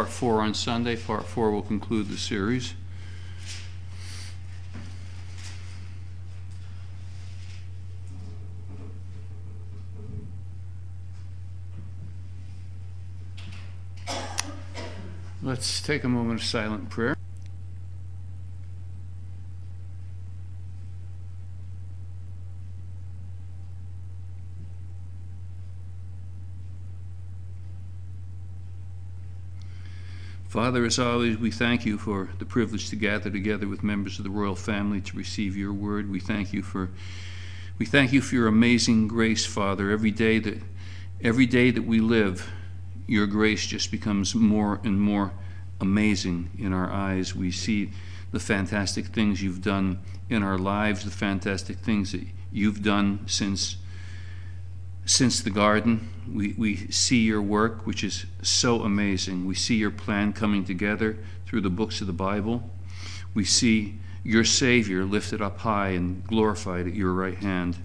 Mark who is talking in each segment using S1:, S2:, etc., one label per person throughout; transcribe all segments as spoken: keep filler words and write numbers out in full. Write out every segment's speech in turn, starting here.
S1: part four on Sunday. Part four will conclude the series. Let's take a moment of silent prayer. Father, as always, we thank you for the privilege to gather together with members of the royal family to receive your word. We thank you for we thank you for your amazing grace, Father. Every day that every day that we live, your grace just becomes more and more amazing in our eyes. We see the fantastic things you've done in our lives, the fantastic things that you've done since Since the garden. We, we see your work, which is so amazing. We see your plan coming together through the books of the Bible. We see your Savior lifted up high and glorified at your right hand.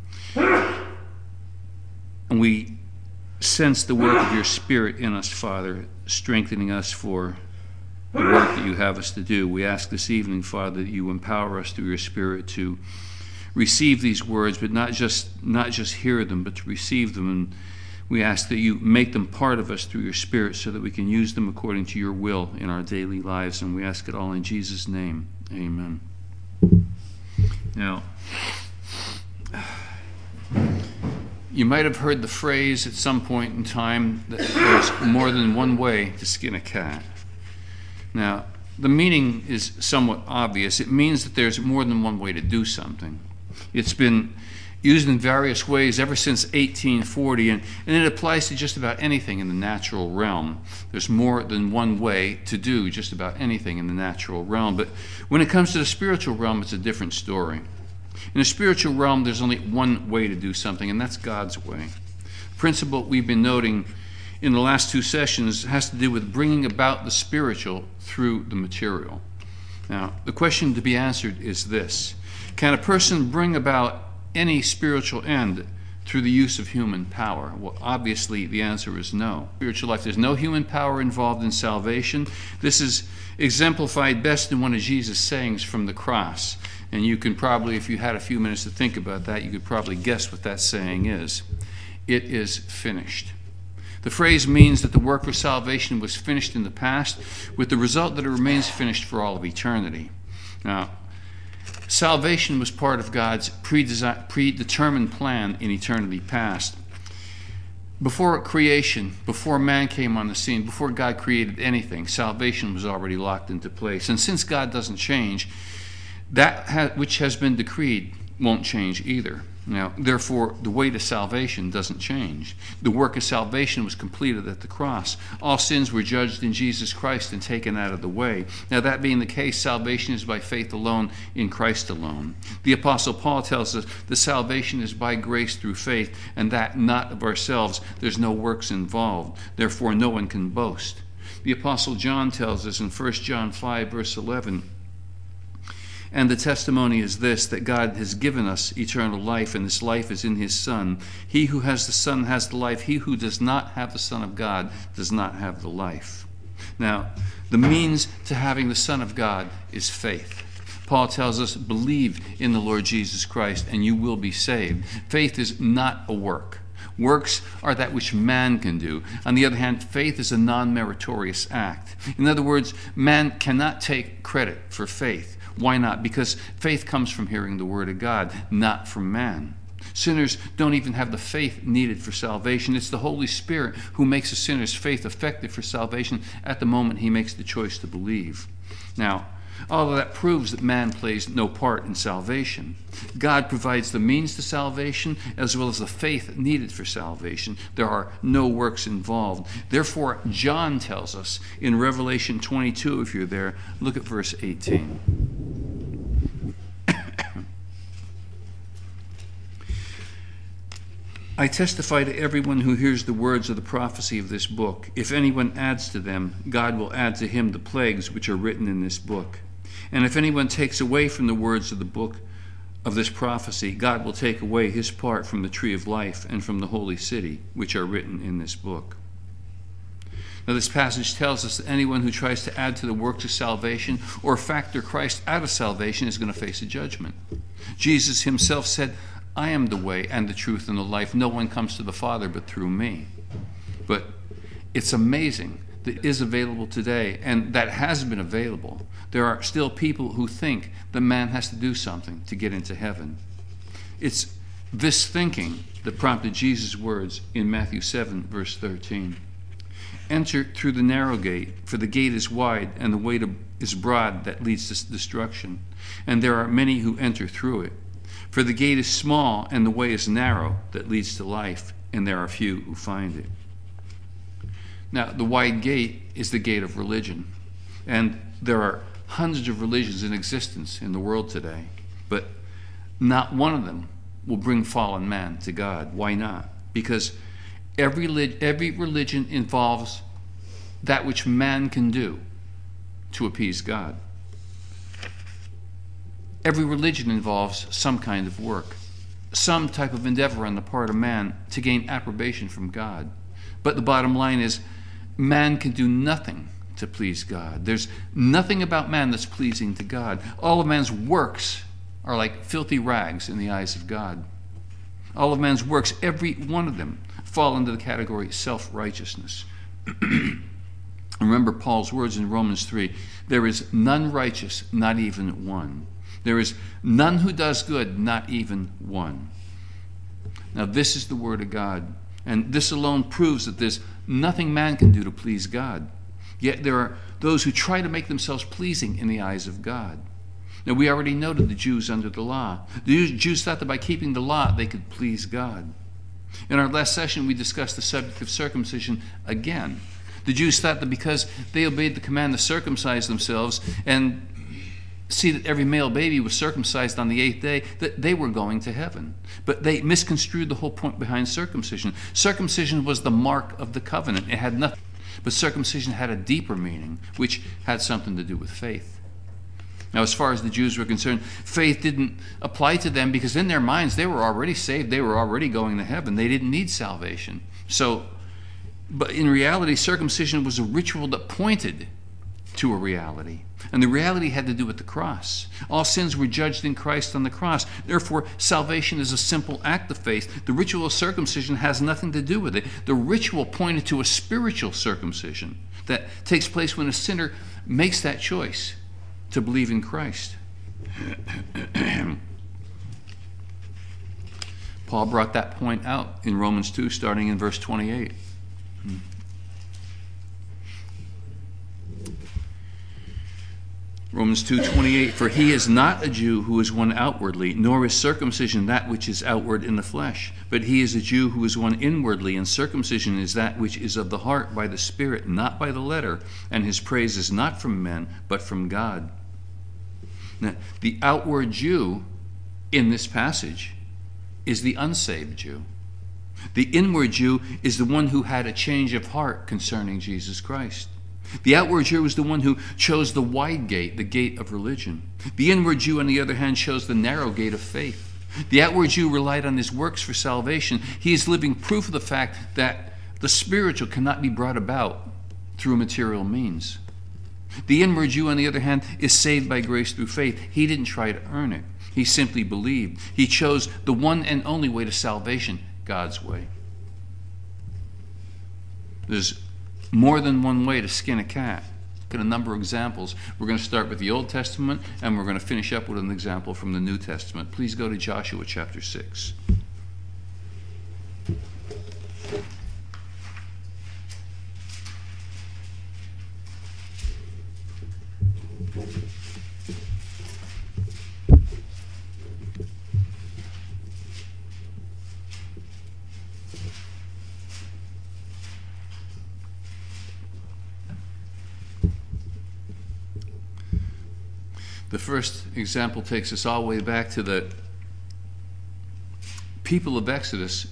S1: And we sense the work of your Spirit in us, Father, strengthening us for the work that you have us to do. We ask this evening, Father, that you empower us through your Spirit to receive these words, but not just not just hear them, but to receive them. And we ask that you make them part of us through your Spirit so that we can use them according to your will in our daily lives. And we ask it all in Jesus' name. Amen. Now, you might have heard the phrase at some point in time that there's more than one way to skin a cat. Now, the meaning is somewhat obvious. It means that there's more than one way to do something. It's been used in various ways ever since eighteen forty, and, and it applies to just about anything in the natural realm. There's more than one way to do just about anything in the natural realm. But when it comes to the spiritual realm, it's a different story. In the spiritual realm, there's only one way to do something, and that's God's way. The principle we've been noting in the last two sessions has to do with bringing about the spiritual through the material. Now, the question to be answered is this: can a person bring about any spiritual end through the use of human power? Well, obviously, the answer is no. Spiritual life, there's no human power involved in salvation. This is exemplified best in one of Jesus' sayings from the cross. And you can probably, if you had a few minutes to think about that, you could probably guess what that saying is. It is finished. The phrase means that the work of salvation was finished in the past, with the result that it remains finished for all of eternity. Now, salvation was part of God's predetermined plan in eternity past. Before creation, before man came on the scene, before God created anything, salvation was already locked into place. And since God doesn't change, that which has been decreed won't change either. Now, therefore, the way to salvation doesn't change. The work of salvation was completed at the cross. All sins were judged in Jesus Christ and taken out of the way. Now, that being the case, salvation is by faith alone, in Christ alone. The Apostle Paul tells us that salvation is by grace through faith, and that not of ourselves. There's no works involved. Therefore, no one can boast. The Apostle John tells us in First John five, verse eleven, and the testimony is this, that God has given us eternal life, and this life is in his Son. He who has the Son has the life. He who does not have the Son of God does not have the life. Now, the means to having the Son of God is faith. Paul tells us, believe in the Lord Jesus Christ, and you will be saved. Faith is not a work. Works are that which man can do. On the other hand, faith is a non-meritorious act. In other words, man cannot take credit for faith. Why not? Because faith comes from hearing the word of God, not from man. Sinners don't even have the faith needed for salvation. It's the Holy Spirit who makes a sinner's faith effective for salvation at the moment he makes the choice to believe. Now, all of that proves that man plays no part in salvation. God provides the means to salvation as well as the faith needed for salvation. There are no works involved. Therefore, John tells us in Revelation twenty-two, if you're there, look at verse eighteen. I testify to everyone who hears the words of the prophecy of this book. If anyone adds to them, God will add to him the plagues which are written in this book. And if anyone takes away from the words of the book of this prophecy, God will take away his part from the tree of life and from the holy city, which are written in this book. Now, this passage tells us that anyone who tries to add to the works of salvation or factor Christ out of salvation is going to face a judgment. Jesus himself said, I am the way and the truth and the life. No one comes to the Father but through me. But it's amazing that is available today, and that has been available. There are still people who think that man has to do something to get into heaven. It's this thinking that prompted Jesus' words in Matthew seven, verse thirteen. Enter through the narrow gate, for the gate is wide and the way to, is broad that leads to destruction, and there are many who enter through it. For the gate is small and the way is narrow that leads to life, and there are few who find it. Now, the wide gate is the gate of religion, and there are hundreds of religions in existence in the world today, but not one of them will bring fallen man to God. Why not? Because every, every religion involves that which man can do to appease God. Every religion involves some kind of work, some type of endeavor on the part of man to gain approbation from God. But the bottom line is, man can do nothing to please God. There's nothing about man that's pleasing to God. All of man's works are like filthy rags in the eyes of God. All of man's works, every one of them, fall into the category self-righteousness. Remember Paul's words in Romans three, there is none righteous, not even one. There is none who does good, not even one. Now this is the word of God, and this alone proves that there's nothing man can do to please God. Yet there are those who try to make themselves pleasing in the eyes of God. Now, we already noted the Jews under the law. The Jews thought that by keeping the law, they could please God. In our last session, we discussed the subject of circumcision again. The Jews thought that because they obeyed the command to circumcise themselves and see that every male baby was circumcised on the eighth day, that they were going to heaven. But they misconstrued the whole point behind circumcision. Circumcision was the mark of the covenant. It had nothing. But circumcision had a deeper meaning, which had something to do with faith. Now, as far as the Jews were concerned, faith didn't apply to them because in their minds they were already saved. They were already going to heaven. They didn't need salvation. So, but in reality, circumcision was a ritual that pointed to a reality. And the reality had to do with the cross. All sins were judged in Christ on the cross. Therefore, salvation is a simple act of faith. The ritual of circumcision has nothing to do with it. The ritual pointed to a spiritual circumcision that takes place when a sinner makes that choice to believe in Christ. Paul brought that point out in Romans two, starting in verse twenty-eight. Romans two twenty-eight, for he is not a Jew who is one outwardly, nor is circumcision that which is outward in the flesh, but he is a Jew who is one inwardly, and circumcision is that which is of the heart by the Spirit, not by the letter, and his praise is not from men, but from God. Now, the outward Jew in this passage is the unsaved Jew. The inward Jew is the one who had a change of heart concerning Jesus Christ. The outward Jew is the one who chose the wide gate, the gate of religion. The inward Jew, on the other hand, chose the narrow gate of faith. The outward Jew relied on his works for salvation. He is living proof of the fact that the spiritual cannot be brought about through material means. The inward Jew, on the other hand, is saved by grace through faith. He didn't try to earn it. He simply believed. He chose the one and only way to salvation, God's way. There's more than one way to skin a cat. Look at a number of examples. We're going to start with the Old Testament, and we're going to finish up with an example from the New Testament. Please go to Joshua chapter six. The first example takes us all the way back to the people of Exodus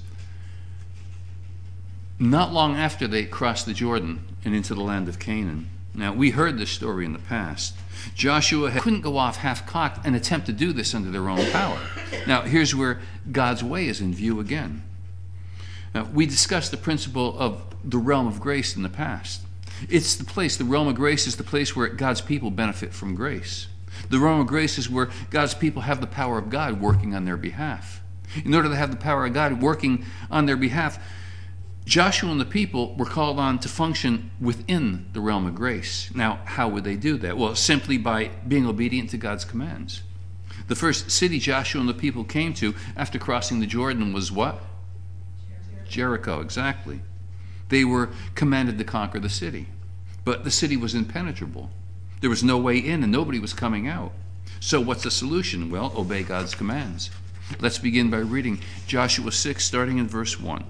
S1: not long after they crossed the Jordan and into the land of Canaan. Now, we heard this story in the past. Joshua couldn't go off half-cocked and attempt to do this under their own power. Now, here's where God's way is in view again. Now, we discussed the principle of the realm of grace in the past. It's the place, the realm of grace is the place where God's people benefit from grace. The realm of grace is where God's people have the power of God working on their behalf. In order to have the power of God working on their behalf, Joshua and the people were called on to function within the realm of grace. Now, how would they do that? Well, simply by being obedient to God's commands. The first city Joshua and the people came to after crossing the Jordan was what? Jericho, Jericho, exactly. They were commanded to conquer the city, but the city was impenetrable. There was no way in and nobody was coming out. So what's the solution? Well, obey God's commands. Let's begin by reading Joshua six, starting in verse one.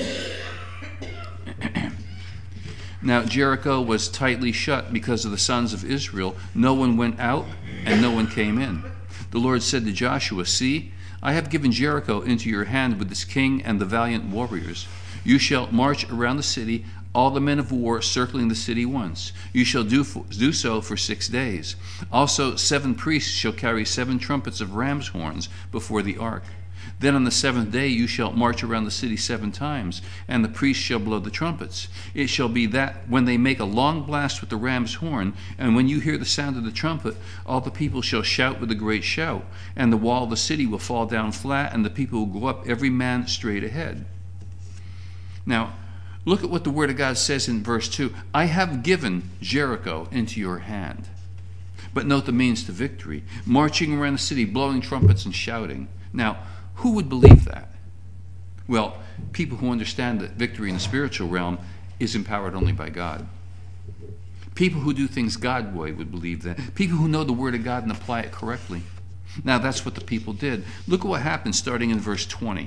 S1: Now Jericho was tightly shut because of the sons of Israel. No one went out and no one came in. The Lord said to Joshua, "See, I have given Jericho into your hand with its king and the valiant warriors. You shall march around the city, all the men of war circling the city once. You shall do, for, do so for six days. Also seven priests shall carry seven trumpets of ram's horns before the ark. Then on the seventh day you shall march around the city seven times, and the priests shall blow the trumpets. It shall be that when they make a long blast with the ram's horn, and when you hear the sound of the trumpet, all the people shall shout with a great shout, and the wall of the city will fall down flat, and the people will go up every man straight ahead." Now, look at what the Word of God says in verse two. I have given Jericho into your hand. But note the means to victory. Marching around the city, blowing trumpets and shouting. Now, who would believe that? Well, people who understand that victory in the spiritual realm is empowered only by God. People who do things God's way would believe that. People who know the Word of God and apply it correctly. Now, that's what the people did. Look at what happened starting in verse twenty.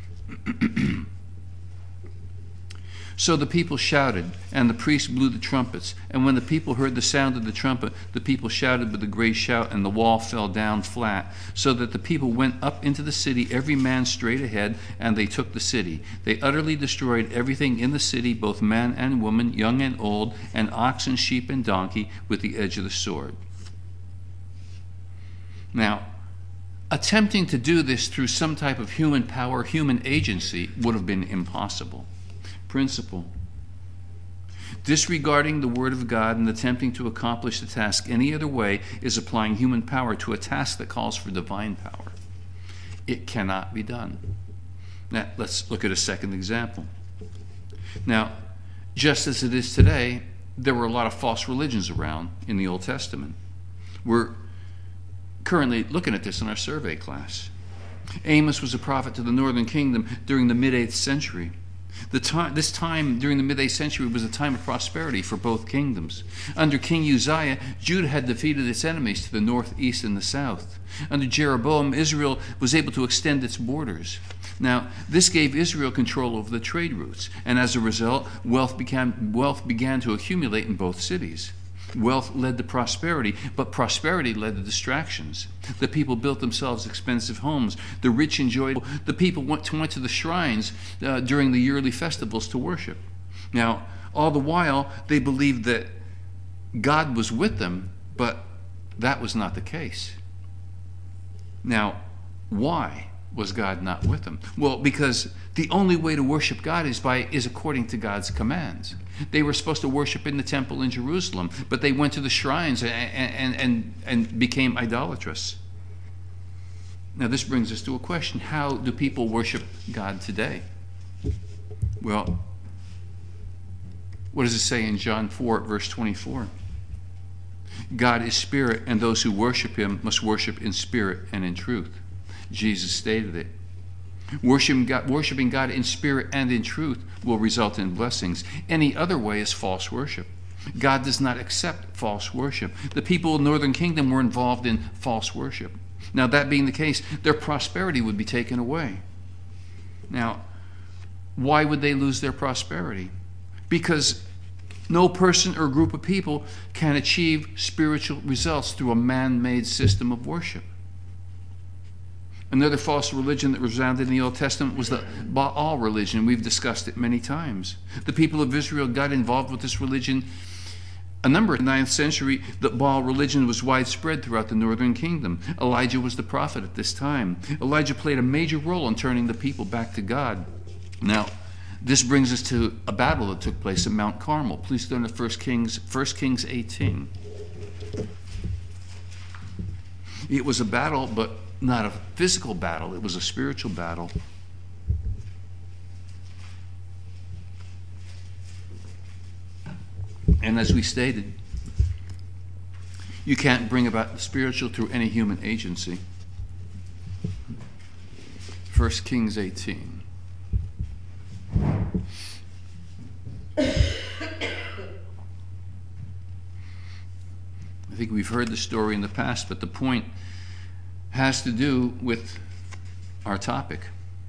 S1: So the people shouted, and the priests blew the trumpets. And when the people heard the sound of the trumpet, the people shouted with a great shout, and the wall fell down flat, so that the people went up into the city, every man straight ahead, and they took the city. They utterly destroyed everything in the city, both man and woman, young and old, and ox and sheep and donkey, with the edge of the sword. Now, attempting to do this through some type of human power, human agency, would have been impossible. Principle. Disregarding the Word of God and attempting to accomplish the task any other way is applying human power to a task that calls for divine power. It cannot be done. Now, let's look at a second example. Now, just as it is today, there were a lot of false religions around in the Old Testament. We're currently looking at this in our survey class. Amos was a prophet to the northern kingdom during the mid-eighth century. The time, this time during the mid-eighth century was a time of prosperity for both kingdoms. Under King Uzziah, Judah had defeated its enemies to the north, east, and the south. Under Jeroboam, Israel was able to extend its borders. Now, this gave Israel control over the trade routes, and as a result, wealth began, wealth began to accumulate in both cities. Wealth led to prosperity, but prosperity led to distractions. The people built themselves expensive homes. The rich enjoyed. The people went to, went to the shrines uh, during the yearly festivals to worship. Now, all the while, they believed that God was with them, but that was not the case. Now, why was God not with them? Well, because the only way to worship God is by is according to God's commands. They were supposed to worship in the temple in Jerusalem, but they went to the shrines and, and, and, and became idolatrous. Now this brings us to a question. How do people worship God today? Well, what does it say in John four, verse twenty-four? God is spirit, and those who worship him must worship in spirit and in truth. Jesus stated it. Worshiping God, worshiping God in spirit and in truth will result in blessings. Any other way is false worship. God does not accept false worship. The people of the northern kingdom were involved in false worship. Now, that being the case, their prosperity would be taken away. Now, why would they lose their prosperity? Because no person or group of people can achieve spiritual results through a man-made system of worship. Another false religion that resounded in the Old Testament was the Baal religion. We've discussed it many times. The people of Israel got involved with this religion a number. In the ninth century, the Baal religion was widespread throughout the northern kingdom. Elijah was the prophet at this time. Elijah played a major role in turning the people back to God. Now, This brings us to a battle that took place at Mount Carmel. Please turn to First Kings, First Kings eighteen. It was a battle, but not a physical battle. It was a spiritual battle. And as we stated, you can't bring about the spiritual through any human agency. First Kings eighteen. I think we've heard the story in the past, but the point has to do with our topic.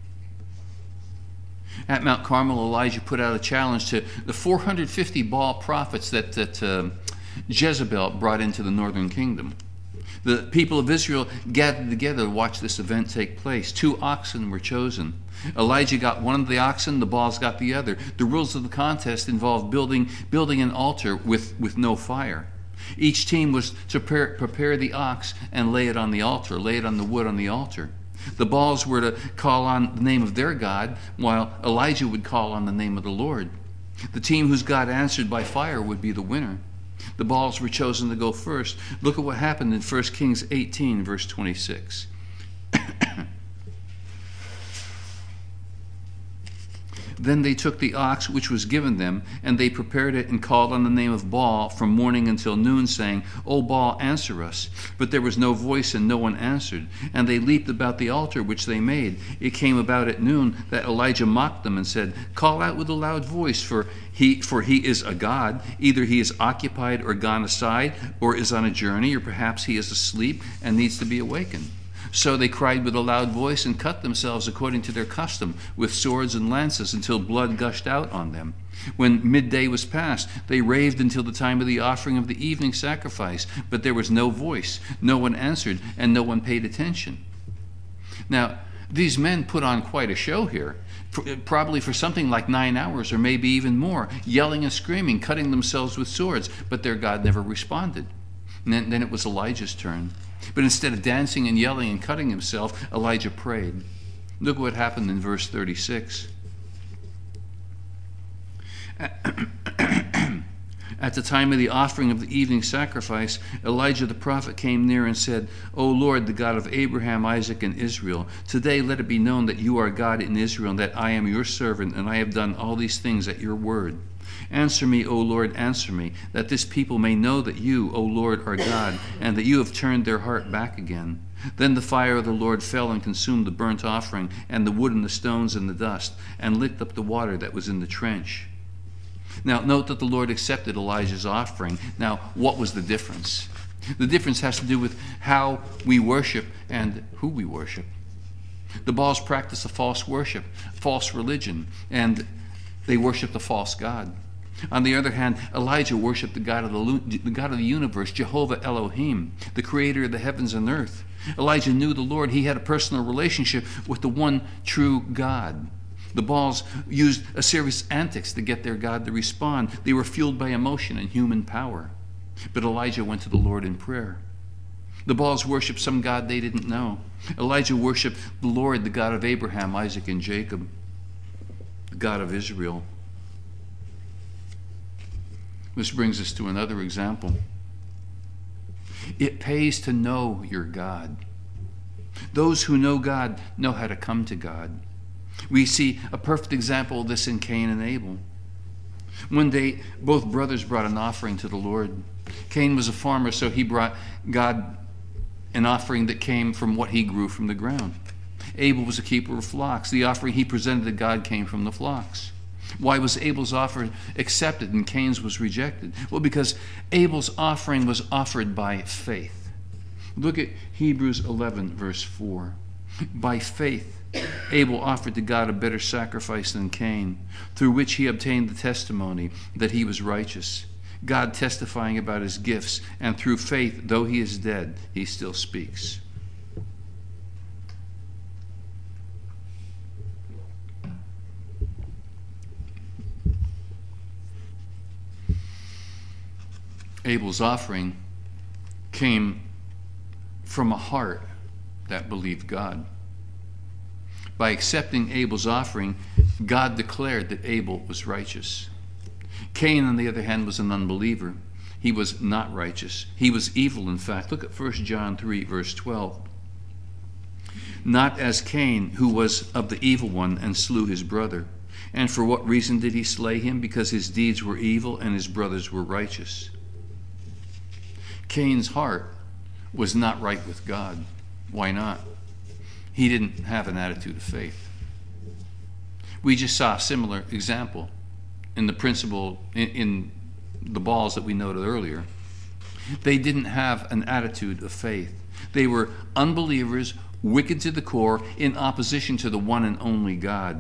S1: At Mount Carmel, Elijah put out a challenge to the four hundred fifty Baal prophets that, that uh, Jezebel brought into the northern kingdom. The people of Israel gathered together to watch this event take place. Two oxen were chosen. Elijah got one of the oxen, the Baals got the other. The rules of the contest involved building, building an altar with, with no fire. Each team was to prepare, prepare the ox and lay it on the altar, lay it on the wood on the altar. The Baals were to call on the name of their God, while Elijah would call on the name of the Lord. The team whose God answered by fire would be the winner. The Baals were chosen to go first. Look at what happened in First Kings eighteen, verse twenty-six. Then they took the ox which was given them, and they prepared it and called on the name of Baal from morning until noon, saying, O Baal, answer us. But there was no voice, and no one answered. And they leaped about the altar which they made. It came about at noon that Elijah mocked them and said, Call out with a loud voice, for he, for he is a god. Either he is occupied or gone aside, or is on a journey, or perhaps he is asleep and needs to be awakened. So they cried with a loud voice and cut themselves according to their custom with swords and lances until blood gushed out on them. When midday was past, they raved until the time of the offering of the evening sacrifice, but there was no voice, no one answered, and no one paid attention. Now, these men put on quite a show here, probably for something like nine hours or maybe even more, yelling and screaming, cutting themselves with swords, but their God never responded. And then, then it was Elijah's turn. But instead of dancing and yelling and cutting himself, Elijah prayed. Look what happened in verse thirty-six. At the time of the offering of the evening sacrifice, Elijah the prophet came near and said, O Lord, the God of Abraham, Isaac, and Israel, today let it be known that you are God in Israel, and that I am your servant, and I have done all these things at your word. Answer me, O Lord, answer me, that this people may know that you, O Lord, are God, and that you have turned their heart back again. Then the fire of the Lord fell and consumed the burnt offering, and the wood and the stones and the dust, and licked up the water that was in the trench. Now, note that the Lord accepted Elijah's offering. Now, what was the difference? The difference has to do with how we worship and who we worship. The Baals practice a false worship, false religion, and they worship the false god. On the other hand, Elijah worshiped the God of the, the God of the universe, Jehovah Elohim, the creator of the heavens and earth. Elijah knew the Lord. He had a personal relationship with the one true God. The Baals used a series of antics to get their God to respond. They were fueled by emotion and human power. But Elijah went to the Lord in prayer. The Baals worshiped some God they didn't know. Elijah worshiped the Lord, the God of Abraham, Isaac, and Jacob, the God of Israel. This brings us to another example. It pays to know your God. Those who know God know how to come to God. We see a perfect example of this in Cain and Abel. One day, both brothers brought an offering to the Lord. Cain was a farmer, so he brought God an offering that came from what he grew from the ground. Abel was a keeper of flocks. The offering he presented to God came from the flocks. Why was Abel's offering accepted and Cain's was rejected? Well, because Abel's offering was offered by faith. Look at Hebrews eleven, verse four. By faith, Abel offered to God a better sacrifice than Cain, through which he obtained the testimony that he was righteous, God testifying about his gifts, and through faith, though he is dead, he still speaks. Abel's offering came from a heart that believed God. By accepting Abel's offering, God declared that Abel was righteous. Cain, on the other hand, was an unbeliever. He was not righteous. He was evil, in fact. Look at First John three, verse twelve. Not as Cain, who was of the evil one and slew his brother. And for what reason did he slay him? Because his deeds were evil and his brothers were righteous. Cain's heart was not right with God. Why not? He didn't have an attitude of faith. We just saw a similar example in the principle, in, in the balls that we noted earlier. They didn't have an attitude of faith. They were unbelievers, wicked to the core, in opposition to the one and only God.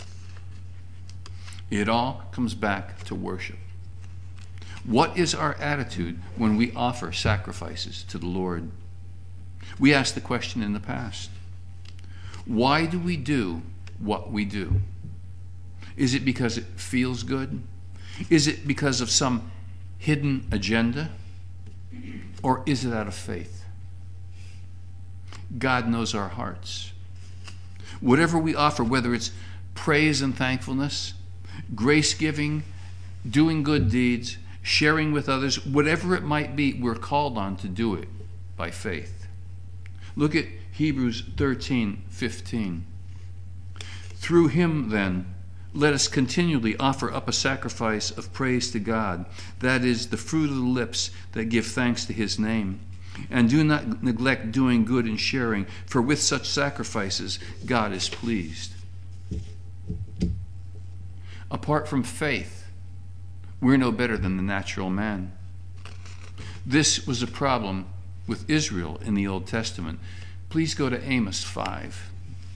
S1: It all comes back to worship. What is our attitude when we offer sacrifices to the Lord? We asked the question in the past. Why do we do what we do? Is it because it feels good? Is it because of some hidden agenda? Or is it out of faith? God knows our hearts. Whatever we offer, whether it's praise and thankfulness, grace giving, doing good deeds, sharing with others, whatever it might be, we're called on to do it by faith. Look at Hebrews thirteen fifteen. Through him, then, let us continually offer up a sacrifice of praise to God, that is, the fruit of the lips that give thanks to his name. And do not neglect doing good and sharing, for with such sacrifices God is pleased. Apart from faith, we're no better than the natural man. This was a problem with Israel in the Old Testament. Please go to Amos five.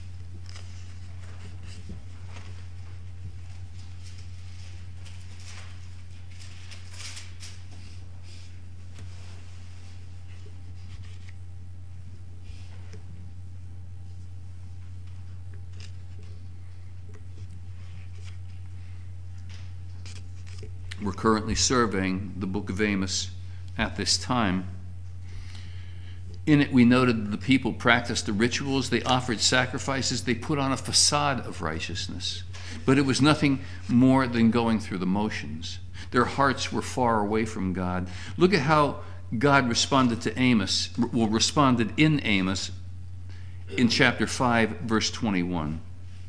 S1: We're currently surveying the book of Amos at this time. In it, we noted that the people practiced the rituals, they offered sacrifices, they put on a facade of righteousness. But it was nothing more than going through the motions. Their hearts were far away from God. Look at how God responded to Amos, well, responded in Amos in chapter five, verse twenty-one.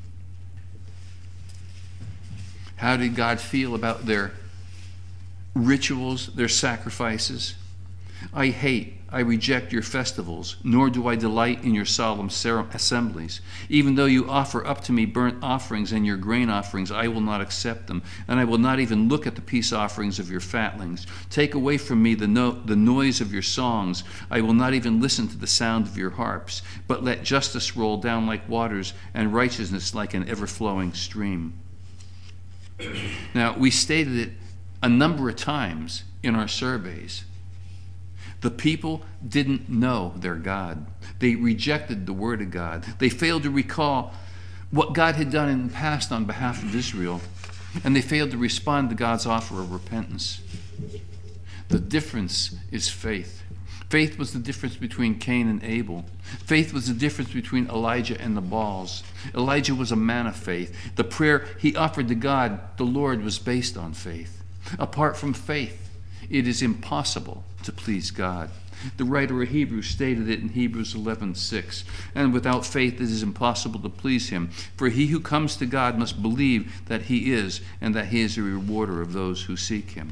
S1: How did God feel about their rituals, their sacrifices? I hate, I reject your festivals, nor do I delight in your solemn assemblies. Even though you offer up to me burnt offerings and your grain offerings, I will not accept them, and I will not even look at the peace offerings of your fatlings. Take away from me the, no, the noise of your songs. I will not even listen to the sound of your harps, but let justice roll down like waters and righteousness like an ever-flowing stream. Now, we stated it a number of times in our surveys. The people didn't know their God. They rejected the word of God. They failed to recall what God had done in the past on behalf of Israel, and they failed to respond to God's offer of repentance. The difference is faith. Faith was the difference between Cain and Abel. Faith was the difference between Elijah and the Baals. Elijah was a man of faith. The prayer he offered to God, the Lord, was based on faith. Apart from faith, it is impossible to please God. The writer of Hebrews stated it in Hebrews eleven six. And without faith it is impossible to please him. For he who comes to God must believe that he is, and that he is a rewarder of those who seek him.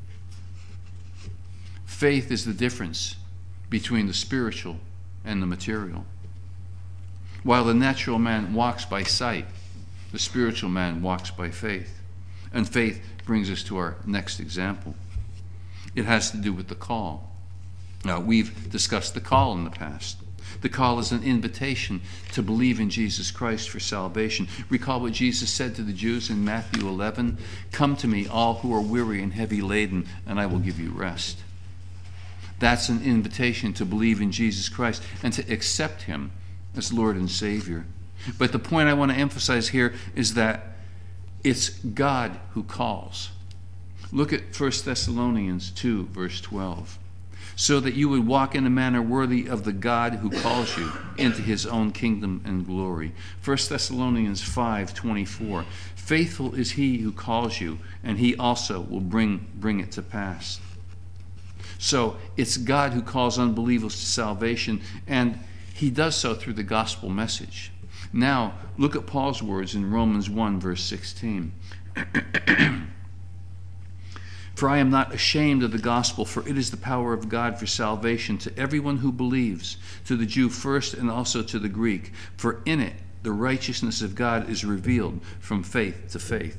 S1: Faith is the difference between the spiritual and the material. While the natural man walks by sight, the spiritual man walks by faith. And faith brings us to our next example. It has to do with the call. Now, we've discussed the call in the past. The call is an invitation to believe in Jesus Christ for salvation. Recall what Jesus said to the Jews in Matthew eleven, "Come to me, all who are weary and heavy laden, and I will give you rest." That's an invitation to believe in Jesus Christ and to accept him as Lord and Savior. But the point I want to emphasize here is that it's God who calls. Look at First Thessalonians two, verse twelve. so that you would walk in a manner worthy of the God who calls you into his own kingdom and glory. First Thessalonians five twenty-four. Faithful is he who calls you, and he also will bring, bring it to pass. So it's God who calls unbelievers to salvation, and he does so through the gospel message. Now, look at Paul's words in Romans one, verse sixteen. For I am not ashamed of the gospel, for it is the power of God for salvation to everyone who believes, to the Jew first and also to the Greek. For in it the righteousness of God is revealed from faith to faith.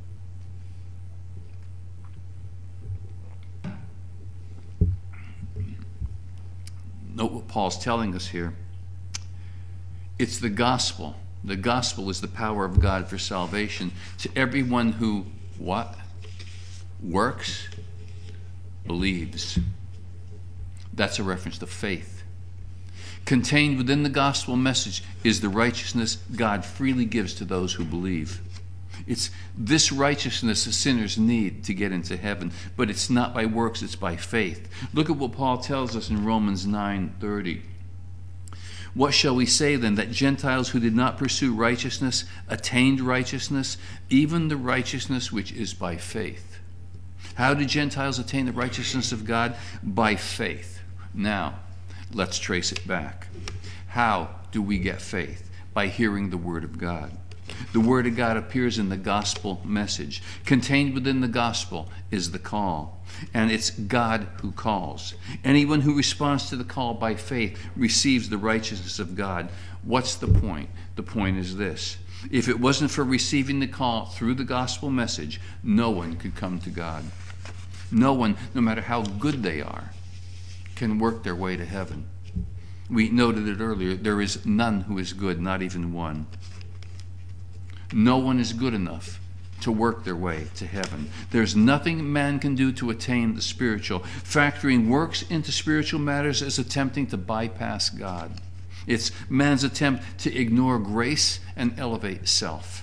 S1: Note what Paul's telling us here. It's the gospel. The gospel is the power of God for salvation to everyone who, what? Works, believes. That's a reference to faith. Contained within the gospel message is the righteousness God freely gives to those who believe. It's this righteousness the sinners need to get into heaven, but it's not by works, it's by faith. Look at what Paul tells us in Romans nine thirty. What shall we say then? That Gentiles who did not pursue righteousness attained righteousness, even the righteousness which is by faith. How do Gentiles attain the righteousness of God? By faith. Now, let's trace it back. How do we get faith? By hearing the Word of God. The Word of God appears in the gospel message. Contained within the gospel is the call, and it's God who calls. Anyone who responds to the call by faith receives the righteousness of God. What's the point? The point is this. If it wasn't for receiving the call through the gospel message, no one could come to God. No one, no matter how good they are, can work their way to heaven. We noted it earlier. There is none who is good, not even one. No one is good enough to work their way to heaven. There's nothing man can do to attain the spiritual. Factoring works into spiritual matters is attempting to bypass God. It's man's attempt to ignore grace and elevate self.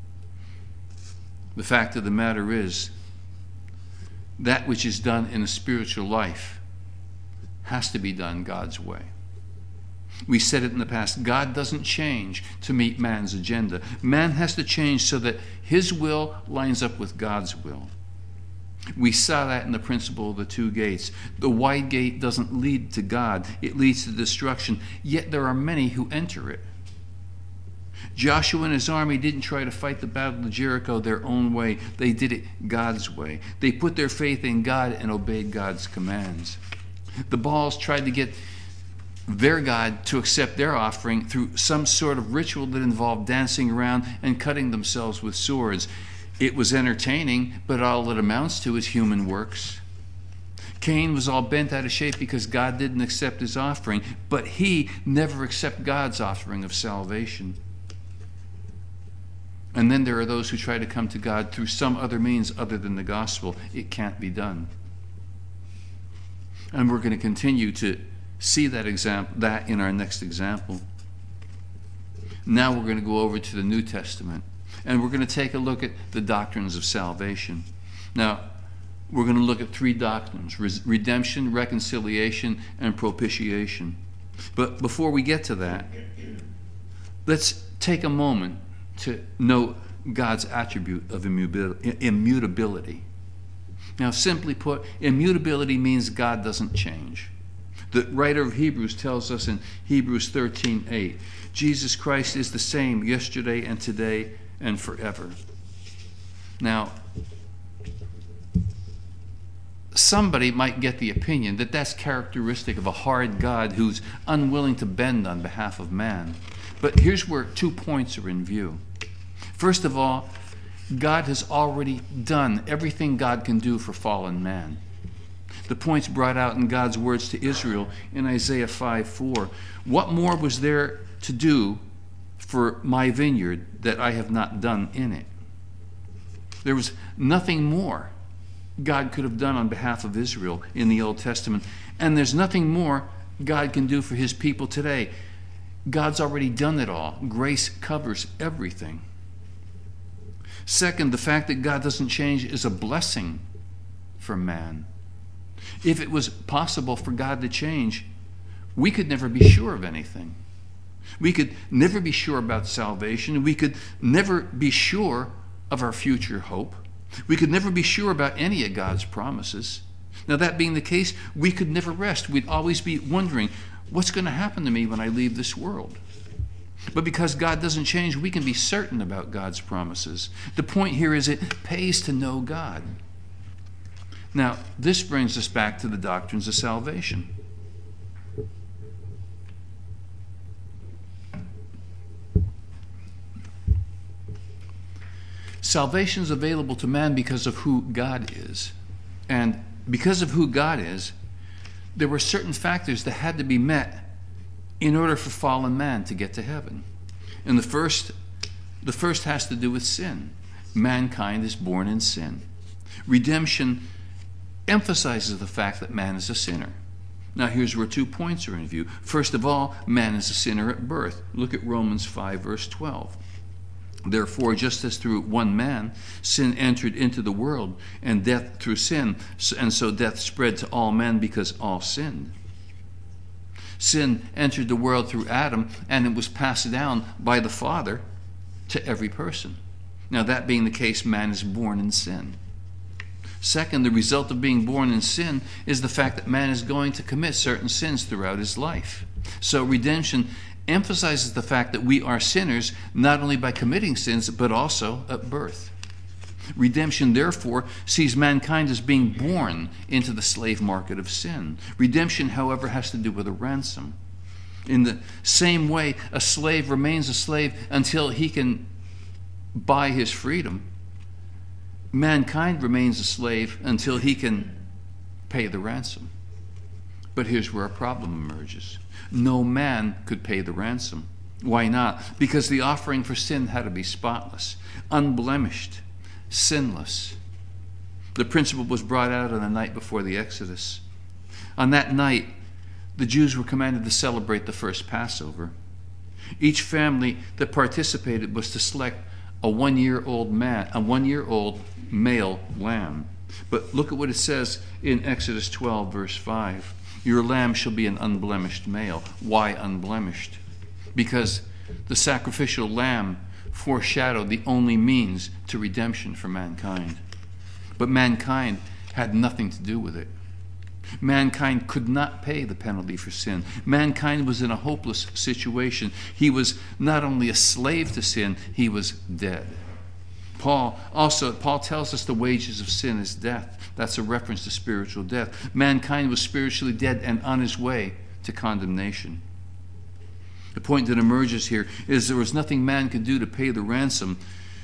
S1: The fact of the matter is, that which is done in a spiritual life has to be done God's way. We said it in the past, God doesn't change to meet man's agenda. Man has to change so that his will lines up with God's will. We saw that in the principle of the two gates. The wide gate doesn't lead to God, it leads to destruction, yet there are many who enter it. Joshua and his army didn't try to fight the battle of Jericho their own way. They did it God's way. They put their faith in God and obeyed God's commands. The Baals tried to get their God to accept their offering through some sort of ritual that involved dancing around and cutting themselves with swords. It was entertaining, but all it amounts to is human works. Cain was all bent out of shape because God didn't accept his offering, but he never accepted God's offering of salvation. And then there are those who try to come to God through some other means other than the gospel. It can't be done. And we're going to continue to see that example, that in our next example. Now we're going to go over to the New Testament, and we're going to take a look at the doctrines of salvation. Now, we're going to look at three doctrines: redemption, reconciliation, and propitiation. But before we get to that, let's take a moment to note God's attribute of immutability. Now, simply put, immutability means God doesn't change. The writer of Hebrews tells us in Hebrews thirteen eight, Jesus Christ is the same yesterday and today and forever. Now, somebody might get the opinion that that's characteristic of a hard God who's unwilling to bend on behalf of man. But here's where two points are in view. First of all, God has already done everything God can do for fallen man. The point's brought out in God's words to Israel in Isaiah five four. What more was there to do for my vineyard that I have not done in it? There was nothing more God could have done on behalf of Israel in the Old Testament. And there's nothing more God can do for his people today. God's already done it all. Grace covers everything. Second, the fact that God doesn't change is a blessing for man. If it was possible for God to change, we could never be sure of anything. We could never be sure about salvation. We could never be sure of our future hope. We could never be sure about any of God's promises. Now, that being the case, we could never rest. We'd always be wondering, what's going to happen to me when I leave this world? But because God doesn't change, we can be certain about God's promises. The point here is it pays to know God. Now, this brings us back to the doctrines of salvation. Salvation is available to man because of who God is. And because of who God is, there were certain factors that had to be met in order for fallen man to get to heaven. And the first, the first has to do with sin. Mankind is born in sin. Redemption emphasizes the fact that man is a sinner. Now, here's where two points are in view. First of all, man is a sinner at birth. Look at Romans five, verse twelve. Therefore, just as through one man sin entered into the world, and death through sin, and so death spread to all men because all sinned. Sin entered the world through Adam, and it was passed down by the Father to every person. Now, that being the case, man is born in sin. Second, the result of being born in sin is the fact that man is going to commit certain sins throughout his life. So redemption emphasizes the fact that we are sinners not only by committing sins, but also at birth. Redemption, therefore, sees mankind as being born into the slave market of sin. Redemption, however, has to do with a ransom. In the same way, a slave remains a slave until he can buy his freedom. Mankind remains a slave until he can pay the ransom. But here's where a problem emerges. No man could pay the ransom. Why not? Because the offering for sin had to be spotless, unblemished, sinless. The principle was brought out on the night before the Exodus. On that night, the Jews were commanded to celebrate the first Passover. Each family that participated was to select a one-year-old man, a one-year-old male lamb. But look at what it says in Exodus twelve, verse five. Your lamb shall be an unblemished male. Why unblemished? Because the sacrificial lamb foreshadowed the only means to redemption for mankind. But mankind had nothing to do with it. Mankind could not pay the penalty for sin. Mankind was in a hopeless situation. He was not only a slave to sin, he was dead. Paul also, Paul tells us the wages of sin is death. That's a reference to spiritual death. Mankind was spiritually dead and on his way to condemnation. The point that emerges here is there was nothing man could do to pay the ransom.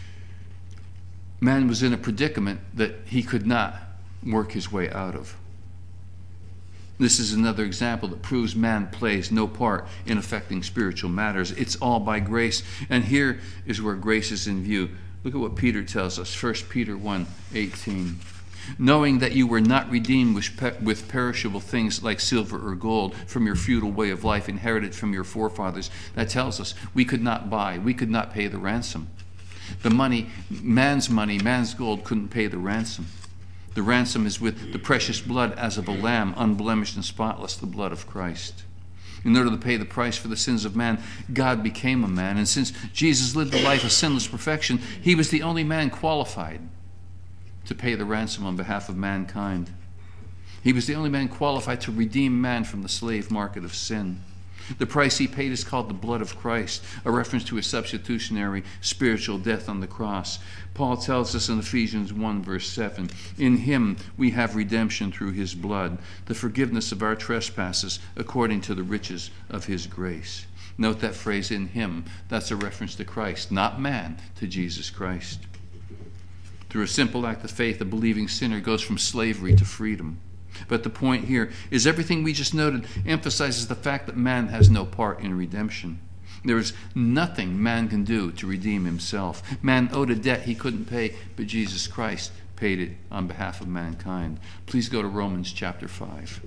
S1: Man was in a predicament that he could not work his way out of. This is another example that proves man plays no part in affecting spiritual matters. It's all by grace. And here is where grace is in view. Look at what Peter tells us, First Peter one eighteen. Knowing that you were not redeemed with perishable things like silver or gold from your feudal way of life inherited from your forefathers. That tells us we could not buy, we could not pay the ransom. The money, man's money, man's gold couldn't pay the ransom. The ransom is with the precious blood as of a lamb, unblemished and spotless, the blood of Christ. In order to pay the price for the sins of man, God became a man. And since Jesus lived a life of sinless perfection, he was the only man qualified to pay the ransom on behalf of mankind. He was the only man qualified to redeem man from the slave market of sin. The price he paid is called the blood of Christ, a reference to his substitutionary spiritual death on the cross. Paul tells us in Ephesians one, verse seven, in him we have redemption through his blood, the forgiveness of our trespasses according to the riches of his grace. Note that phrase, in him. That's a reference to Christ, not man, to Jesus Christ. Through a simple act of faith, a believing sinner goes from slavery to freedom. But the point here is everything we just noted emphasizes the fact that man has no part in redemption. There is nothing man can do to redeem himself. Man owed a debt he couldn't pay, but Jesus Christ paid it on behalf of mankind. Please go to Romans chapter five.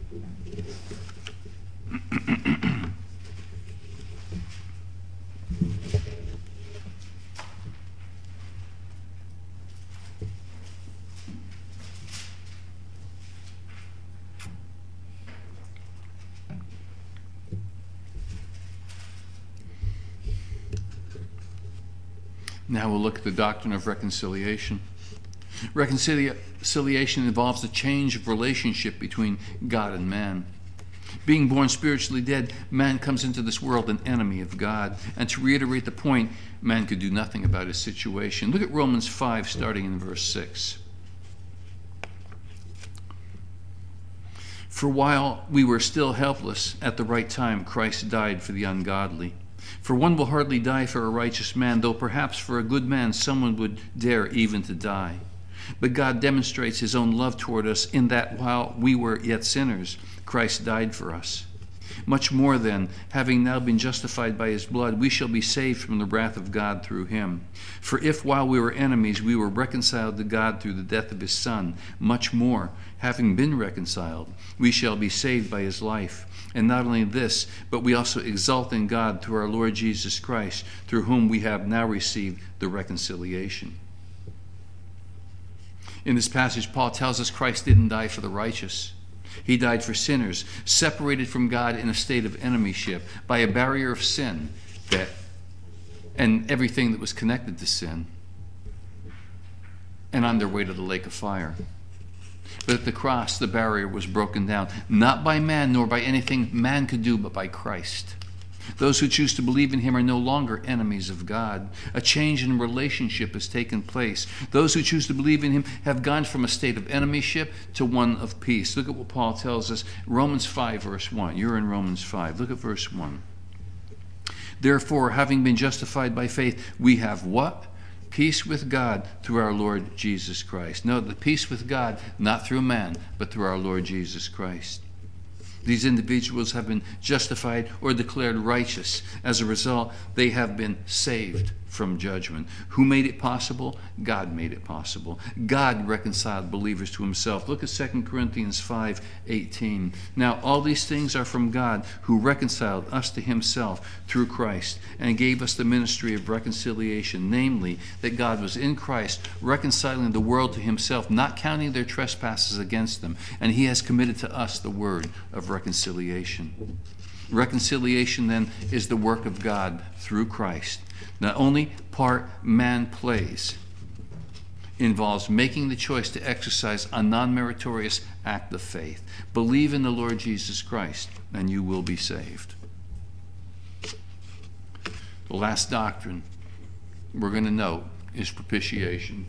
S1: Now we'll look at the doctrine of reconciliation. Reconciliation involves a change of relationship between God and man. Being born spiritually dead, man comes into this world an enemy of God. And to reiterate the point, man could do nothing about his situation. Look at Romans five, starting in verse six. For while we were still helpless, at the right time Christ died for the ungodly. For one will hardly die for a righteous man, though perhaps for a good man someone would dare even to die. But God demonstrates his own love toward us in that while we were yet sinners, Christ died for us. Much more then, having now been justified by his blood, we shall be saved from the wrath of God through him. For if while we were enemies we were reconciled to God through the death of his Son, much more, having been reconciled, we shall be saved by his life. And not only this, but we also exult in God through our Lord Jesus Christ, through whom we have now received the reconciliation. In this passage, Paul tells us Christ didn't die for the righteous. He died for sinners, separated from God in a state of enemyship by a barrier of sin that, and everything that was connected to sin, and on their way to the lake of fire. But at the cross, the barrier was broken down, not by man nor by anything man could do, but by Christ. Those who choose to believe in him are no longer enemies of God. A change in relationship has taken place. Those who choose to believe in him have gone from a state of enemyship to one of peace. Look at what Paul tells us. Romans five, verse one. You're in Romans five. Look at verse one. Therefore, having been justified by faith, we have what? Peace with God through our Lord Jesus Christ. No, the peace with God, not through man, but through our Lord Jesus Christ. These individuals have been justified or declared righteous. As a result, they have been saved from judgment. Who made it possible? God made it possible. God reconciled believers to himself. Look at Second Corinthians five eighteen. Now all these things are from God, who reconciled us to himself through Christ and gave us the ministry of reconciliation, namely that God was in Christ reconciling the world to himself, not counting their trespasses against them, and he has committed to us the word of reconciliation. Reconciliation, then, is the work of God through Christ. The only part man plays involves making the choice to exercise a non-meritorious act of faith. Believe in the Lord Jesus Christ, and you will be saved. The last doctrine we're going to note is propitiation.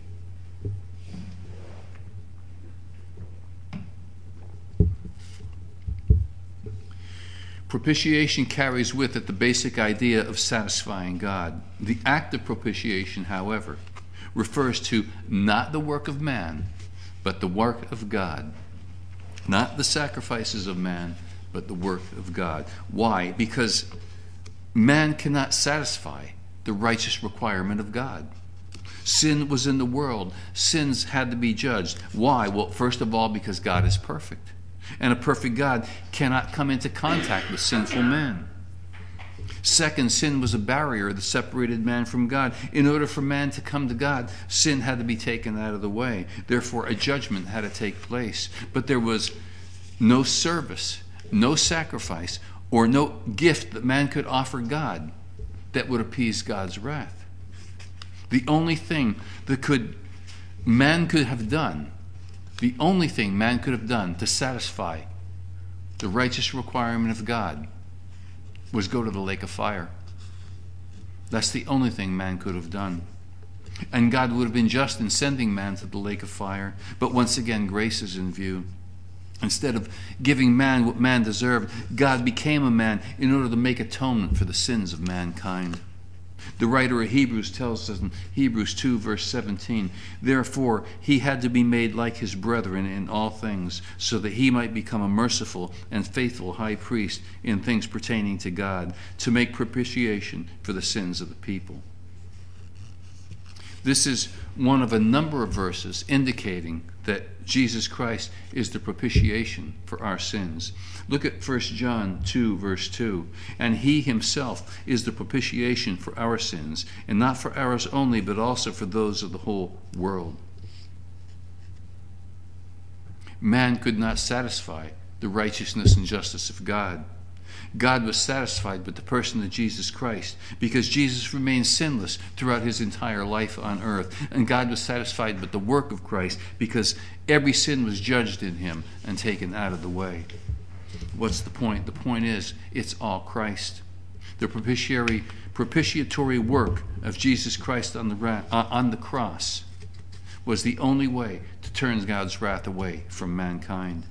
S1: Propitiation carries with it the basic idea of satisfying God. The act of propitiation, however, refers to not the work of man, but the work of God. Not the sacrifices of man, but the work of God. Why? Because man cannot satisfy the righteous requirement of God. Sin was in the world. Sins had to be judged. Why? Well, first of all, because God is perfect. And a perfect God cannot come into contact with sinful man. Second, sin was a barrier that separated man from God. In order for man to come to God, sin had to be taken out of the way. Therefore, a judgment had to take place. But there was no service, no sacrifice, or no gift that man could offer God that would appease God's wrath. The only thing that could man could have done The only thing man could have done to satisfy the righteous requirement of God was go to the lake of fire. That's the only thing man could have done. And God would have been just in sending man to the lake of fire. But once again, grace is in view. Instead of giving man what man deserved, God became a man in order to make atonement for the sins of mankind. The writer of Hebrews tells us in Hebrews two, verse seventeen, therefore he had to be made like his brethren in all things, so that he might become a merciful and faithful high priest in things pertaining to God, to make propitiation for the sins of the people. This is one of a number of verses indicating that Jesus Christ is the propitiation for our sins. Look at First John two, verse two. And he himself is the propitiation for our sins, and not for ours only, but also for those of the whole world. Man could not satisfy the righteousness and justice of God. God was satisfied with the person of Jesus Christ because Jesus remained sinless throughout his entire life on earth. And God was satisfied with the work of Christ because every sin was judged in him and taken out of the way. What's the point? The point is, it's all Christ. The propitiatory, propitiatory work of Jesus Christ on the, ra- uh, on the cross was the only way to turn God's wrath away from mankind.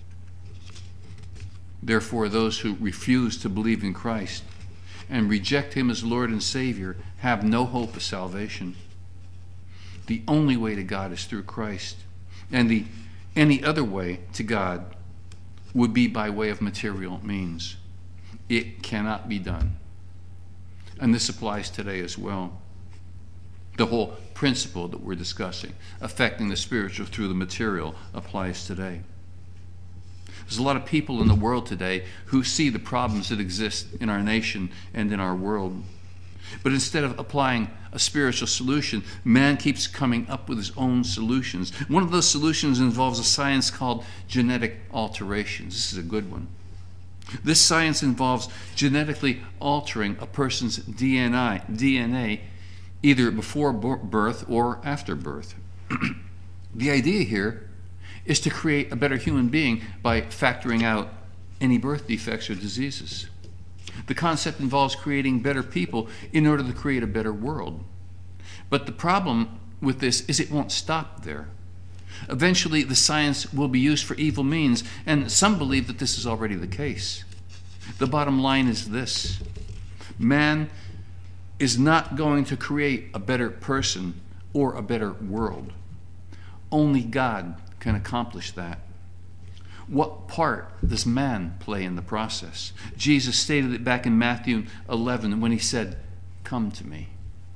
S1: Therefore, those who refuse to believe in Christ and reject him as Lord and Savior have no hope of salvation. The only way to God is through Christ, and the any other way to God would be by way of material means. It cannot be done. And this applies today as well. The whole principle that we're discussing, affecting the spiritual through the material, applies today. There's a lot of people in the world today who see the problems that exist in our nation and in our world. But instead of applying a spiritual solution, man keeps coming up with his own solutions. One of those solutions involves a science called genetic alterations. This is a good one. This science involves genetically altering a person's D N A, D N A either before birth or after birth. The idea here is to create a better human being by factoring out any birth defects or diseases. The concept involves creating better people in order to create a better world. But the problem with this is it won't stop there. Eventually, the science will be used for evil means, and some believe that this is already the case. The bottom line is this: man is not going to create a better person or a better world. Only God can accomplish that. What part does man play in the process? Jesus stated it back in Matthew eleven when he said, "Come to me."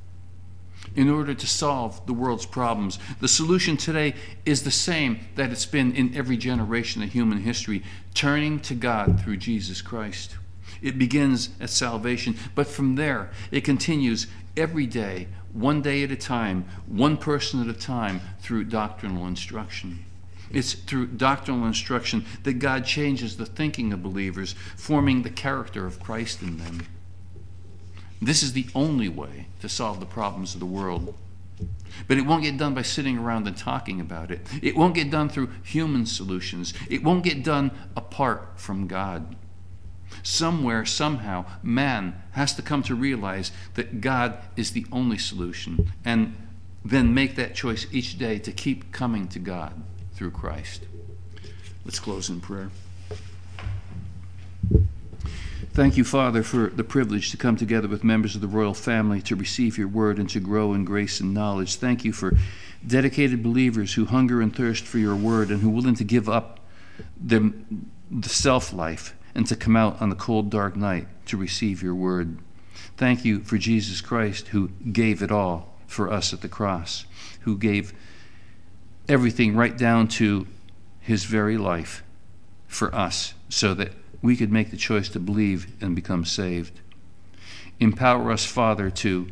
S1: In order to solve the world's problems, the solution today is the same that it's been in every generation of human history: turning to God through Jesus Christ. It begins at salvation, but from there it continues every day, one day at a time, one person at a time, through doctrinal instruction. It's through doctrinal instruction that God changes the thinking of believers, forming the character of Christ in them. This is the only way to solve the problems of the world. But it won't get done by sitting around and talking about it. It won't get done through human solutions. It won't get done apart from God. Somewhere, somehow, man has to come to realize that God is the only solution, and then make that choice each day to keep coming to God through Christ. Let's close in prayer. Thank you, Father, for the privilege to come together with members of the royal family to receive your word and to grow in grace and knowledge. Thank you for dedicated believers who hunger and thirst for your word and who are willing to give up their, the self-life and to come out on the cold, dark night to receive your word. Thank you for Jesus Christ, who gave it all for us at the cross, who gave everything right down to his very life for us so that we could make the choice to believe and become saved. Empower us, Father, to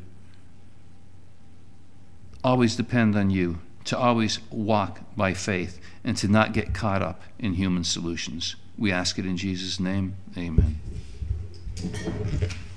S1: always depend on you, to always walk by faith, and to not get caught up in human solutions. We ask it in Jesus' name. Amen.